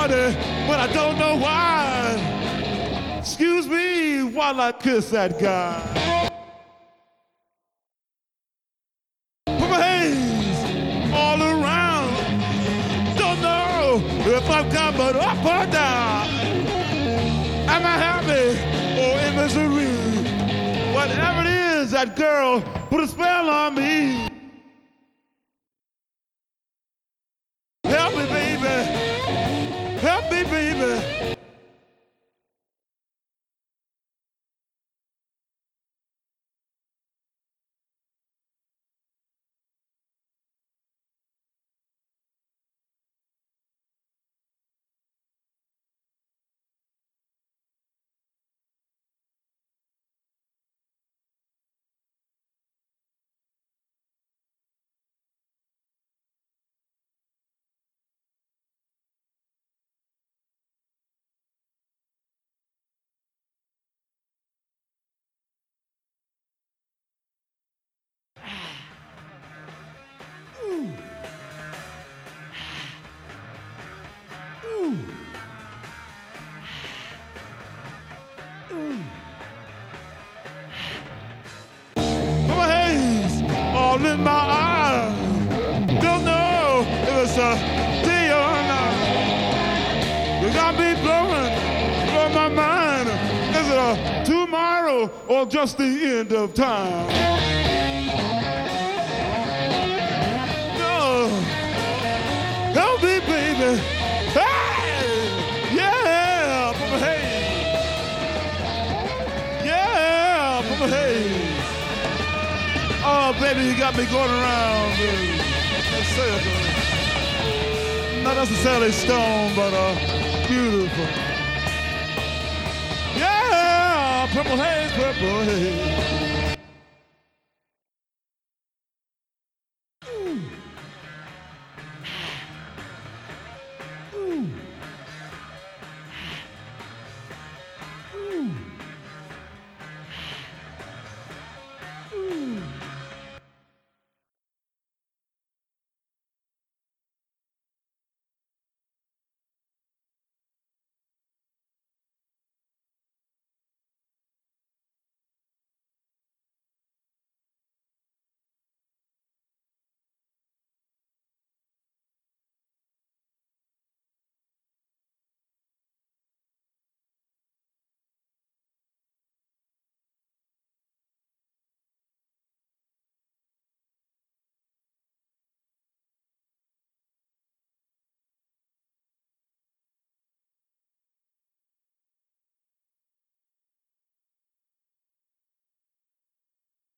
40, but I don't know why. Excuse me while I kiss that guy. Put my hands all around. Don't know if I'm coming up or down. Am I happy or in misery? Whatever it is, that girl put a spell on me. Help me, baby. Help me, baby. Put my hands all in my eyes. Don't know if it's a day or night. You got me blowing my mind. Is it a tomorrow or just the end of time? No, help me, baby. Hey, yeah, put my hands. Yeah, put my hands. Oh, baby, you got me going around, baby. Not necessarily stone, but beautiful. Yeah, purple haze, purple haze.